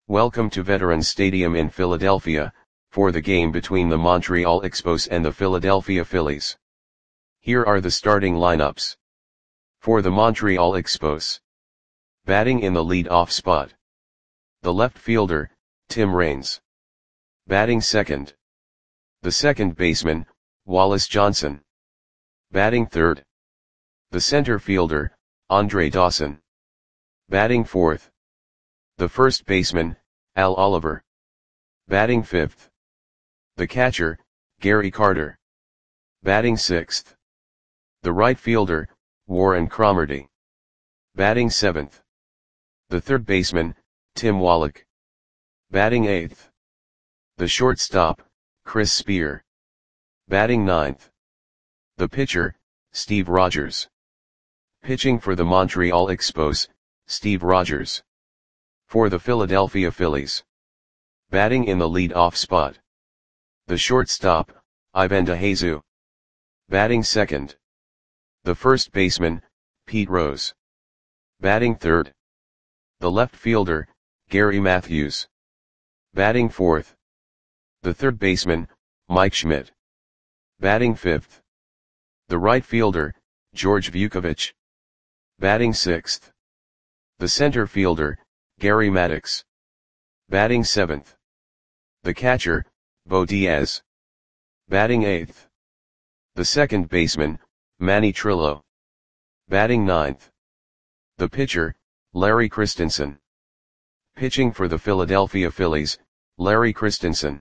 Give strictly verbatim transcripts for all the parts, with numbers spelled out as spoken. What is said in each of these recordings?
Welcome to Veterans Stadium in Philadelphia, for the game between the Montreal Expos and the Philadelphia Phillies. Here are the starting lineups. For the Montreal Expos. Batting in the lead-off spot. The left fielder, Tim Raines. Batting second. The second baseman, Wallace Johnson. Batting third. The center fielder, Andre Dawson. Batting fourth. The first baseman, Al Oliver. Batting fifth. The catcher, Gary Carter. Batting sixth. The right fielder, Warren Cromartie. Batting seventh. The third baseman, Tim Wallach. Batting eighth. The shortstop, Chris Spear. Batting ninth. The pitcher, Steve Rogers. Pitching for the Montreal Expos, Steve Rogers. For the Philadelphia Phillies. Batting in the lead-off spot. The shortstop, Ivan DeJesus. Batting second. The first baseman, Pete Rose. Batting third. The left fielder, Gary Matthews. Batting fourth. The third baseman, Mike Schmidt. Batting fifth. The right fielder, George Vukovich. Batting sixth. The center fielder, Gary Maddox. Batting seventh. The catcher, Bo Diaz. Batting eighth. The second baseman, Manny Trillo. Batting ninth. The pitcher, Larry Christensen. Pitching for the Philadelphia Phillies, Larry Christensen.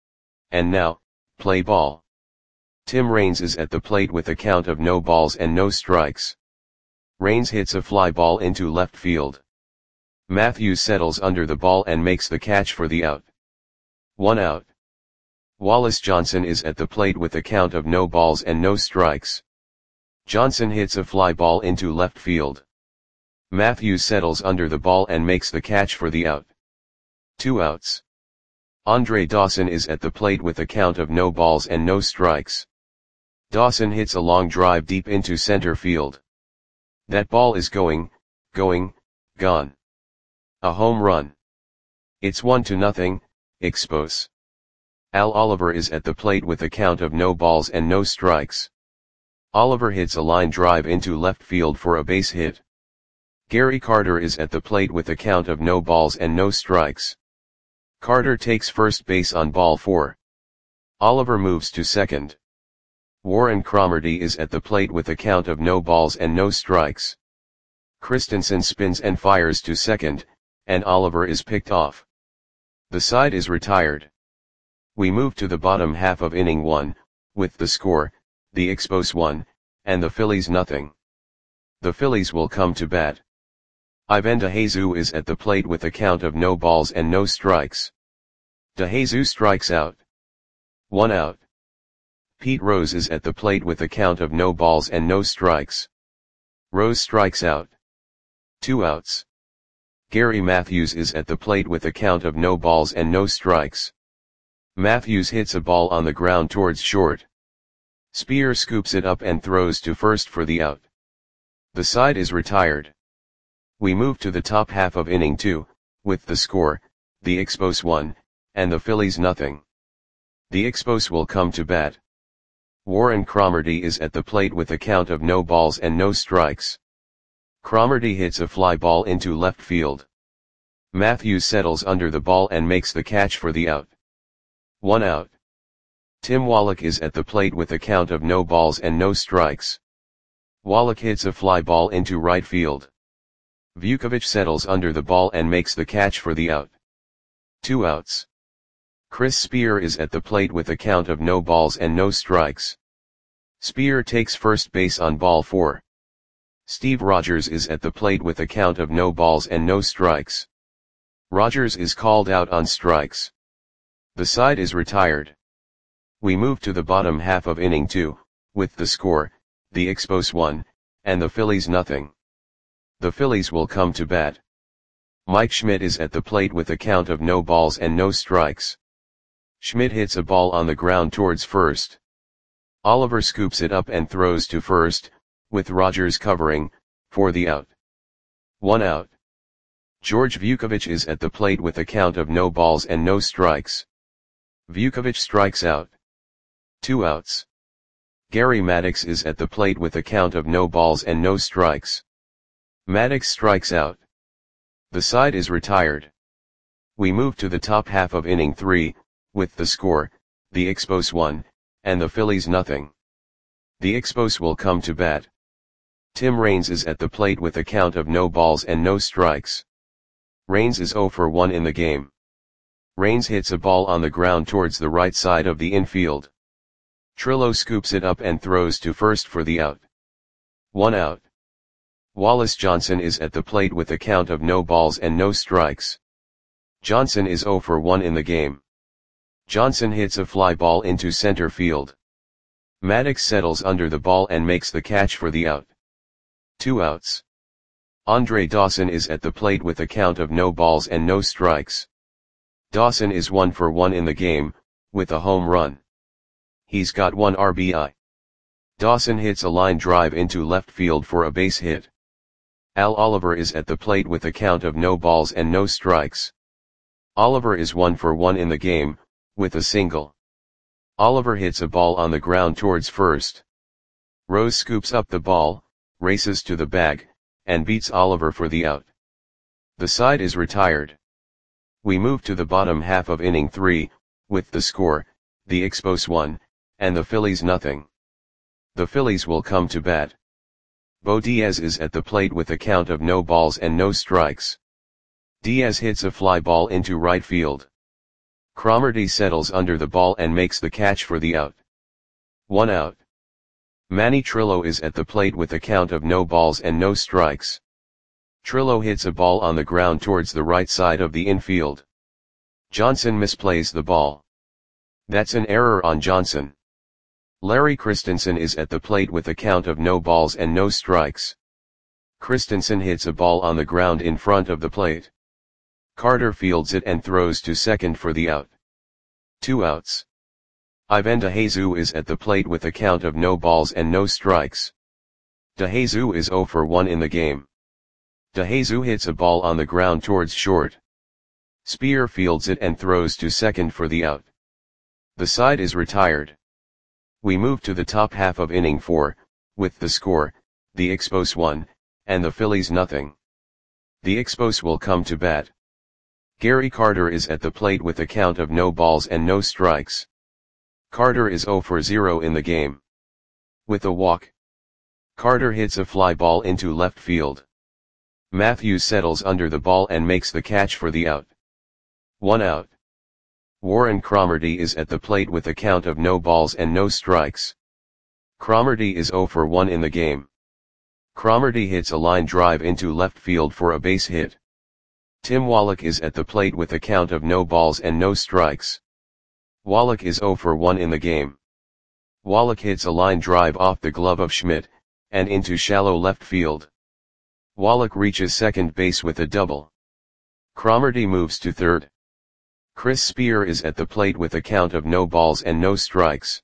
And now, play ball. Tim Raines is at the plate with a count of no balls and no strikes. Raines hits a fly ball into left field. Matthews settles under the ball and makes the catch for the out. One out. Wallace Johnson is at the plate with a count of no balls and no strikes. Johnson hits a fly ball into left field. Matthews settles under the ball and makes the catch for the out. Two outs. Andre Dawson is at the plate with a count of no balls and no strikes. Dawson hits a long drive deep into center field. That ball is going, going, gone. A home run. It's one to nothing, Expos. Al Oliver is at the plate with a count of no balls and no strikes. Oliver hits a line drive into left field for a base hit. Gary Carter is at the plate with a count of no balls and no strikes. Carter takes first base on ball four. Oliver moves to second. Warren Cromartie is at the plate with a count of no balls and no strikes. Christensen spins and fires to second, and Oliver is picked off. The side is retired. We move to the bottom half of inning one, with the score, the Expos one, and the Phillies nothing. The Phillies will come to bat. Ivan DeJesus is at the plate with a count of no balls and no strikes. DeJesus strikes out. One out. Pete Rose is at the plate with a count of no balls and no strikes. Rose strikes out. Two outs. Gary Matthews is at the plate with a count of no balls and no strikes. Matthews hits a ball on the ground towards short. Spear scoops it up and throws to first for the out. The side is retired. We move to the top half of inning two, with the score, the Expos one, and the Phillies nothing. The Expos will come to bat. Warren Cromartie is at the plate with a count of no balls and no strikes. Cromartie hits a fly ball into left field. Matthews settles under the ball and makes the catch for the out. One out. Tim Wallach is at the plate with a count of no balls and no strikes. Wallach hits a fly ball into right field. Vukovich settles under the ball and makes the catch for the out. Two outs. Chris Spear is at the plate with a count of no balls and no strikes. Spear takes first base on ball four. Steve Rogers is at the plate with a count of no balls and no strikes. Rogers is called out on strikes. The side is retired. We move to the bottom half of inning two, with the score, the Expos one, and the Phillies nothing. The Phillies will come to bat. Mike Schmidt is at the plate with a count of no balls and no strikes. Schmidt hits a ball on the ground towards first. Oliver scoops it up and throws to first, with Rogers covering, for the out. One out. George Vukovic is at the plate with a count of no balls and no strikes. Vukovic strikes out. Two outs. Gary Maddox is at the plate with a count of no balls and no strikes. Maddox strikes out. The side is retired. We move to the top half of inning three, with the score, the Expos one, and the Phillies nothing. The Expos will come to bat. Tim Raines is at the plate with a count of no balls and no strikes. Raines is oh for one in the game. Raines hits a ball on the ground towards the right side of the infield. Trillo scoops it up and throws to first for the out. One out. Wallace Johnson is at the plate with a count of no balls and no strikes. Johnson is oh for one in the game. Johnson hits a fly ball into center field. Maddox settles under the ball and makes the catch for the out. Two outs. Andre Dawson is at the plate with a count of no balls and no strikes. Dawson is one for one in the game, with a home run. He's got one R B I. Dawson hits a line drive into left field for a base hit. Al Oliver is at the plate with a count of no balls and no strikes. Oliver is one for one in the game, with a single. Oliver hits a ball on the ground towards first. Rose scoops up the ball, races to the bag, and beats Oliver for the out. The side is retired. We move to the bottom half of inning three, with the score, the Expos one, and the Phillies nothing. The Phillies will come to bat. Bo Diaz is at the plate with a count of no balls and no strikes. Diaz hits a fly ball into right field. Cromartie settles under the ball and makes the catch for the out. One out. Manny Trillo is at the plate with a count of no balls and no strikes. Trillo hits a ball on the ground towards the right side of the infield. Johnson misplays the ball. That's an error on Johnson. Larry Christensen is at the plate with a count of no balls and no strikes. Christensen hits a ball on the ground in front of the plate. Carter fields it and throws to second for the out. Two outs. Ivan DeJesus is at the plate with a count of no balls and no strikes. DeJesus is oh for one in the game. DeJesus hits a ball on the ground towards short. Spear fields it and throws to second for the out. The side is retired. We move to the top half of inning four, with the score, the Expos one, and the Phillies nothing. The Expos will come to bat. Gary Carter is at the plate with a count of no balls and no strikes. Carter is oh for zero in the game. With a walk. Carter hits a fly ball into left field. Matthews settles under the ball and makes the catch for the out. One out. Warren Cromartie is at the plate with a count of no balls and no strikes. Cromartie is oh for one in the game. Cromartie hits a line drive into left field for a base hit. Tim Wallach is at the plate with a count of no balls and no strikes. Wallach is oh for one in the game. Wallach hits a line drive off the glove of Schmidt, and into shallow left field. Wallach reaches second base with a double. Cromartie moves to third. Chris Spear is at the plate with a count of no balls and no strikes.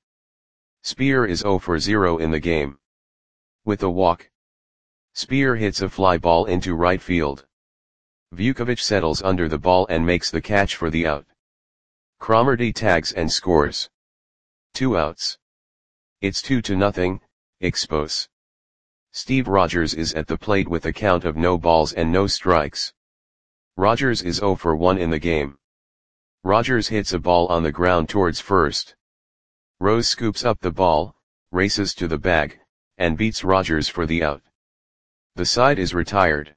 Spear is oh for zero in the game. With a walk. Spear hits a fly ball into right field. Vukovic settles under the ball and makes the catch for the out. Cromartie tags and scores. Two outs. It's two to nothing, Expos. Steve Rogers is at the plate with a count of no balls and no strikes. Rogers is oh for one in the game. Rogers hits a ball on the ground towards first. Rose scoops up the ball, races to the bag, and beats Rogers for the out. The side is retired.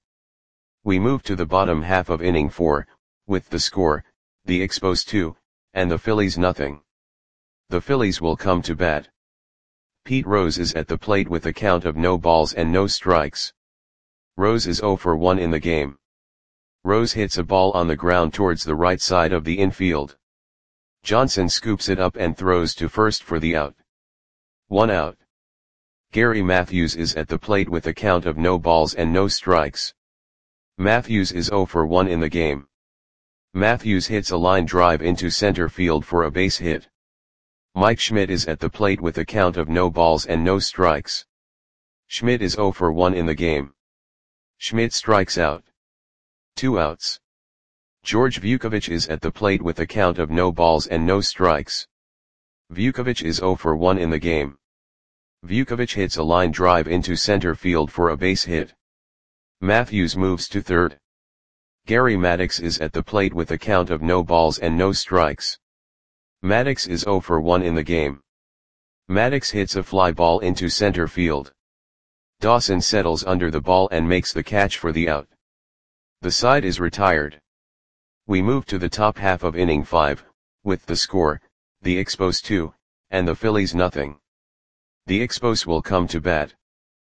We move to the bottom half of inning four, with the score, the Expos two, and the Phillies nothing. The Phillies will come to bat. Pete Rose is at the plate with a count of no balls and no strikes. Rose is oh for one in the game. Rose hits a ball on the ground towards the right side of the infield. Johnson scoops it up and throws to first for the out. One out. Gary Matthews is at the plate with a count of no balls and no strikes. Matthews is oh for one in the game. Matthews hits a line drive into center field for a base hit. Mike Schmidt is at the plate with a count of no balls and no strikes. Schmidt is oh for one in the game. Schmidt strikes out. Two outs. George Vukovic is at the plate with a count of no balls and no strikes. Vukovic is zero for one in the game. Vukovic hits a line drive into center field for a base hit. Matthews moves to third. Gary Maddox is at the plate with a count of no balls and no strikes. Maddox is zero for one in the game. Maddox hits a fly ball into center field. Dawson settles under the ball and makes the catch for the out. The side is retired. We move to the top half of inning five, with the score, the Expos two, and the Phillies nothing. The Expos will come to bat.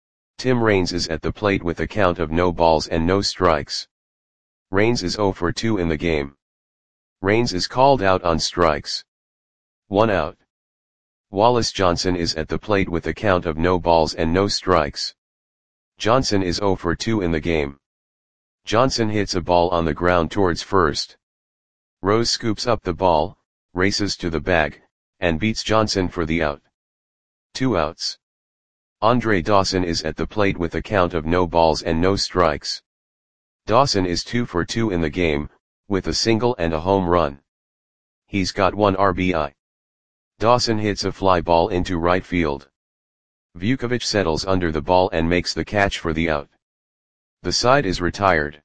Tim Raines is at the plate with a count of no balls and no strikes. Raines is zero for two in the game. Raines is called out on strikes. One out. Wallace Johnson is at the plate with a count of no balls and no strikes. Johnson is zero for two in the game. Johnson hits a ball on the ground towards first. Rose scoops up the ball, races to the bag, and beats Johnson for the out. Two outs. Andre Dawson is at the plate with a count of no balls and no strikes. Dawson is two for two in the game, with a single and a home run. He's got one R B I. Dawson hits a fly ball into right field. Vukovic settles under the ball and makes the catch for the out. The side is retired.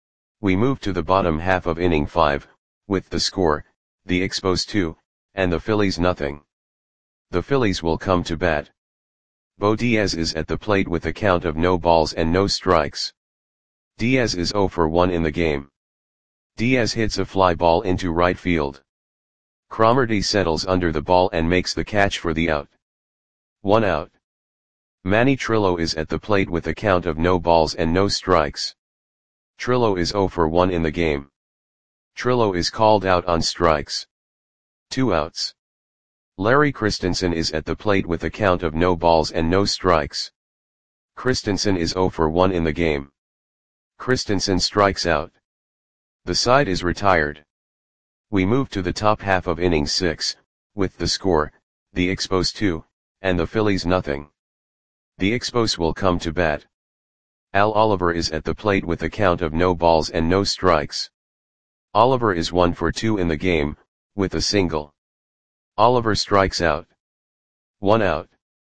We move to the bottom half of inning five, with the score, the Expos two, and the Phillies nothing. The Phillies will come to bat. Bo Diaz is at the plate with a count of no balls and no strikes. Diaz is zero for one in the game. Diaz hits a fly ball into right field. Cromartie settles under the ball and makes the catch for the out. One out. Manny Trillo is at the plate with a count of no balls and no strikes. Trillo is zero for one in the game. Trillo is called out on strikes. Two outs. Larry Christensen is at the plate with a count of no balls and no strikes. Christensen is zero for one in the game. Christensen strikes out. The side is retired. We move to the top half of inning six, with the score, the Expos two, and the Phillies nothing. The Expos will come to bat. Al Oliver is at the plate with a count of no balls and no strikes. Oliver is one for two in the game, with a single. Oliver strikes out. One out.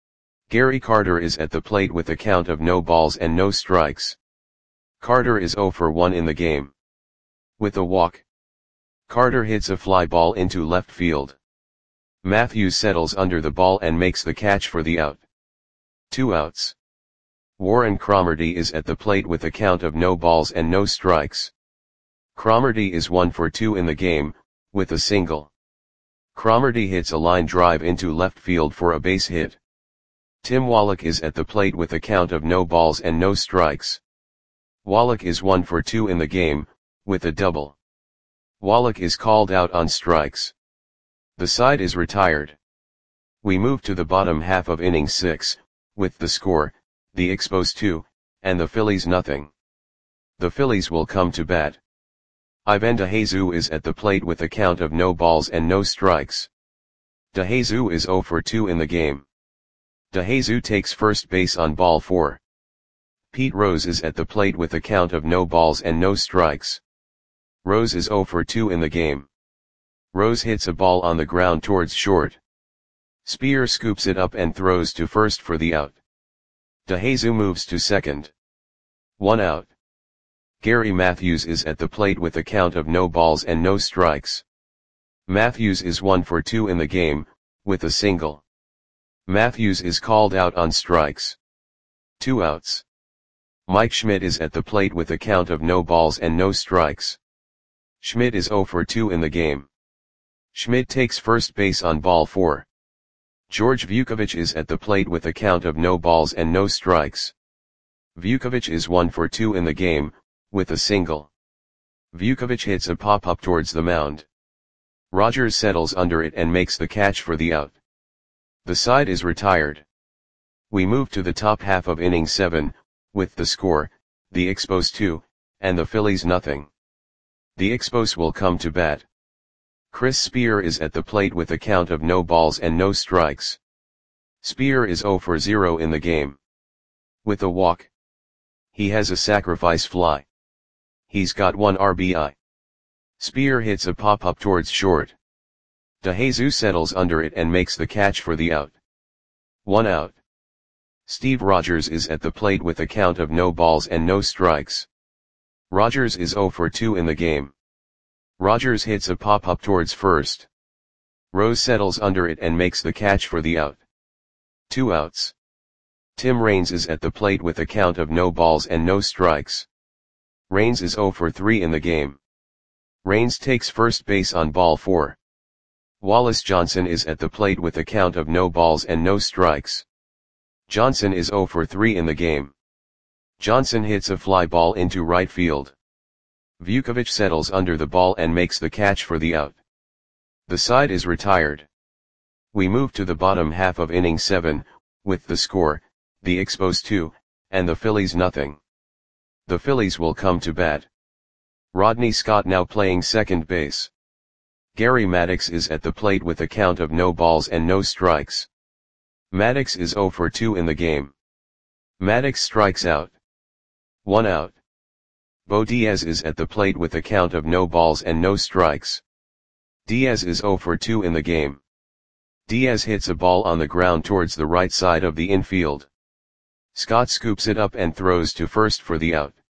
Gary Carter is at the plate with a count of no balls and no strikes. Carter is zero for one in the game. With a walk. Carter hits a fly ball into left field. Matthews settles under the ball and makes the catch for the out. Two outs. Warren Cromartie is at the plate with a count of no balls and no strikes. Cromartie is one for two in the game, with a single. Cromartie hits a line drive into left field for a base hit. Tim Wallach is at the plate with a count of no balls and no strikes. Wallach is one for two in the game, with a double. Wallach is called out on strikes. The side is retired. We move to the bottom half of inning six, with the score, the Expos two, and the Phillies nothing. The Phillies will come to bat. Ivan DeJesus is at the plate with a count of no balls and no strikes. DeJesus is zero for two in the game. DeJesus takes first base on ball four. Pete Rose is at the plate with a count of no balls and no strikes. Rose is zero for two in the game. Rose hits a ball on the ground towards short. Spear scoops it up and throws to first for the out. DeJesus moves to second. One out. Gary Matthews is at the plate with a count of no balls and no strikes. Matthews is one for two in the game, with a single. Matthews is called out on strikes. Two outs. Mike Schmidt is at the plate with a count of no balls and no strikes. Schmidt is zero for two in the game. Schmidt takes first base on ball four. George Vukovic is at the plate with a count of no balls and no strikes. Vukovic is one for two in the game, with a single. Vukovic hits a pop-up towards the mound. Rogers settles under it and makes the catch for the out. The side is retired. We move to the top half of inning seven, with the score, the Expos two, and the Phillies nothing. The Expos will come to bat. Chris Spear is at the plate with a count of no balls and no strikes. Spear is zero for zero in the game. With a walk. He has a sacrifice fly. He's got one R B I. Spear hits a pop-up towards short. DeJesus settles under it and makes the catch for the out. One out. Steve Rogers is at the plate with a count of no balls and no strikes. Rogers is zero for two in the game. Rogers hits a pop-up towards first. Rose settles under it and makes the catch for the out. Two outs. Tim Raines is at the plate with a count of no balls and no strikes. Raines is zero for three in the game. Raines takes first base on ball four. Wallace Johnson is at the plate with a count of no balls and no strikes. Johnson is zero for three in the game. Johnson hits a fly ball into right field. Vukovich settles under the ball and makes the catch for the out. The side is retired. We move to the bottom half of inning seven, with the score, the Expos two, and the Phillies nothing. The Phillies will come to bat. Rodney Scott now playing second base. Gary Maddox is at the plate with a count of no balls and no strikes. Maddox is zero for two in the game. Maddox strikes out. One out. Bo Diaz is at the plate with a count of no balls and no strikes. Diaz is zero for two in the game. Diaz hits a ball on the ground towards the right side of the infield. Scott scoops it up and throws to first for the out.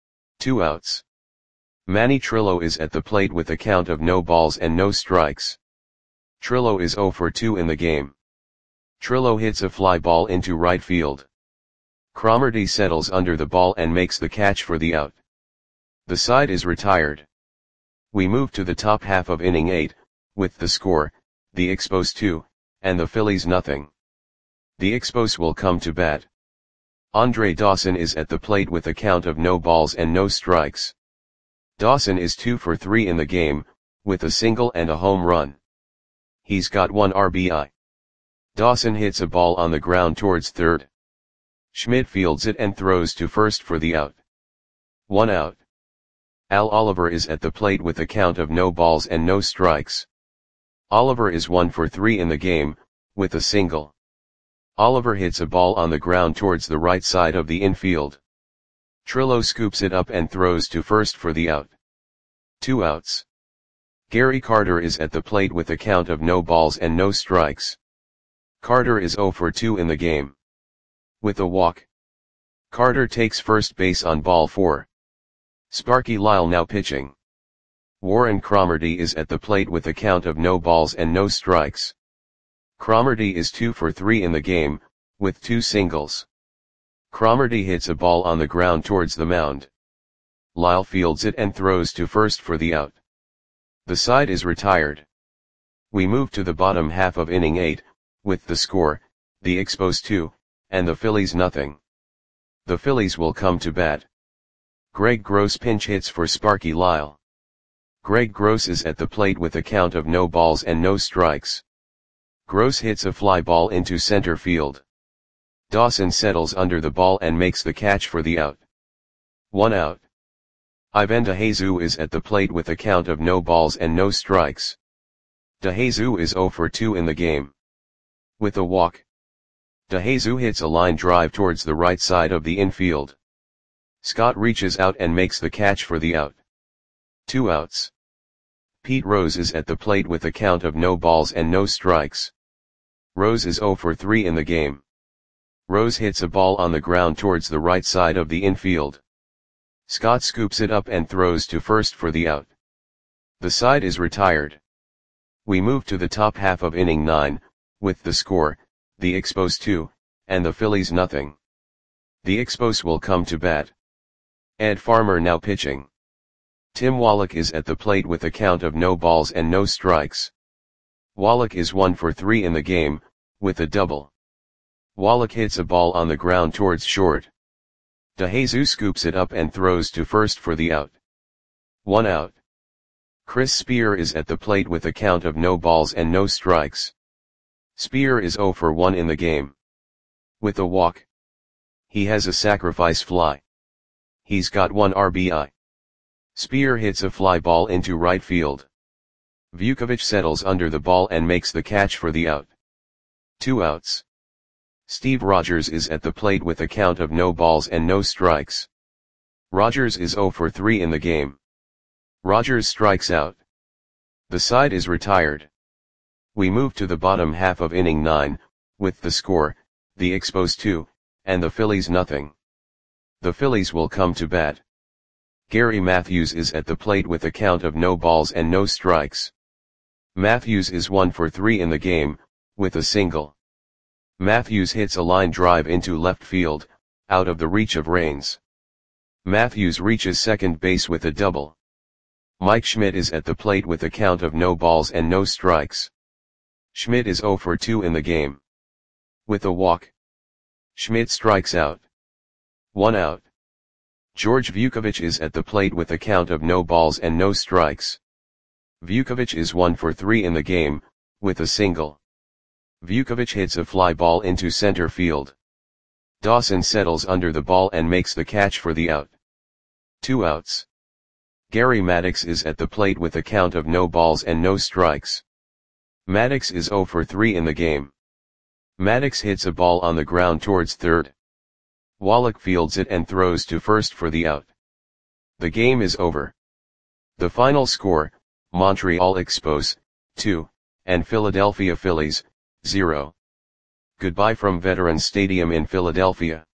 Two outs. Manny Trillo is at the plate with a count of no balls and no strikes. Trillo is zero for two in the game. Trillo hits a fly ball into right field. Cromartie settles under the ball and makes the catch for the out. The side is retired. We move to the top half of inning eight, with the score, the Expos two, and the Phillies nothing. The Expos will come to bat. Andre Dawson is at the plate with a count of no balls and no strikes. Dawson is two for three in the game, with a single and a home run. He's got one R B I. Dawson hits a ball on the ground towards third. Schmidt fields it and throws to first for the out. One out. Al Oliver is at the plate with a count of no balls and no strikes. Oliver is one for three in the game, with a single. Oliver hits a ball on the ground towards the right side of the infield. Trillo scoops it up and throws to first for the out. Two outs. Gary Carter is at the plate with a count of no balls and no strikes. Carter is zero for two in the game. With a walk. Carter takes first base on ball four. Sparky Lyle now pitching. Warren Cromartie is at the plate with a count of no balls and no strikes. Cromartie is two for three in the game, with two singles. Cromartie hits a ball on the ground towards the mound. Lyle fields it and throws to first for the out. The side is retired. We move to the bottom half of inning eight, with the score, the Expos two, and the Phillies nothing. The Phillies will come to bat. Greg Gross pinch hits for Sparky Lyle. Greg Gross is at the plate with a count of no balls and no strikes. Gross hits a fly ball into center field. Dawson settles under the ball and makes the catch for the out. One out. Ivan DeJesus is at the plate with a count of no balls and no strikes. DeJesus is zero for two in the game. With a walk. DeJesus hits a line drive towards the right side of the infield. Scott reaches out and makes the catch for the out. Two outs. Pete Rose is at the plate with a count of no balls and no strikes. Rose is zero for three in the game. Rose hits a ball on the ground towards the right side of the infield. Scott scoops it up and throws to first for the out. The side is retired. We move to the top half of inning nine, with the score, the Expos two, and the Phillies nothing. The Expos will come to bat. Ed Farmer now pitching. Tim Wallach is at the plate with a count of no balls and no strikes. Wallach is one for three in the game, with a double. Wallach hits a ball on the ground towards short. DeJesus scoops it up and throws to first for the out. One out. Chris Spear is at the plate with a count of no balls and no strikes. Spear is zero for one in the game. With a walk. He has a sacrifice fly. He's got one R B I. Spear hits a fly ball into right field. Vukovich settles under the ball and makes the catch for the out. Two outs. Steve Rogers is at the plate with a count of no balls and no strikes. Rogers is zero for three in the game. Rogers strikes out. The side is retired. We move to the bottom half of inning nine, with the score, the Expos two, and the Phillies nothing. The Phillies will come to bat. Gary Matthews is at the plate with a count of no balls and no strikes. Matthews is one for three in the game, with a single. Matthews hits a line drive into left field, out of the reach of Raines. Matthews reaches second base with a double. Mike Schmidt is at the plate with a count of no balls and no strikes. Schmidt is zero for two in the game. With a walk, Schmidt strikes out. One out. George Vukovich is at the plate with a count of no balls and no strikes. Vukovich is one for three in the game, with a single. Vukovich hits a fly ball into center field. Dawson settles under the ball and makes the catch for the out. Two outs. Gary Maddox is at the plate with a count of no balls and no strikes. Maddox is zero for three in the game. Maddox hits a ball on the ground towards third. Wallach fields it and throws to first for the out. The game is over. The final score, Montreal Expos, two, and Philadelphia Phillies, zero. Goodbye from Veterans Stadium in Philadelphia.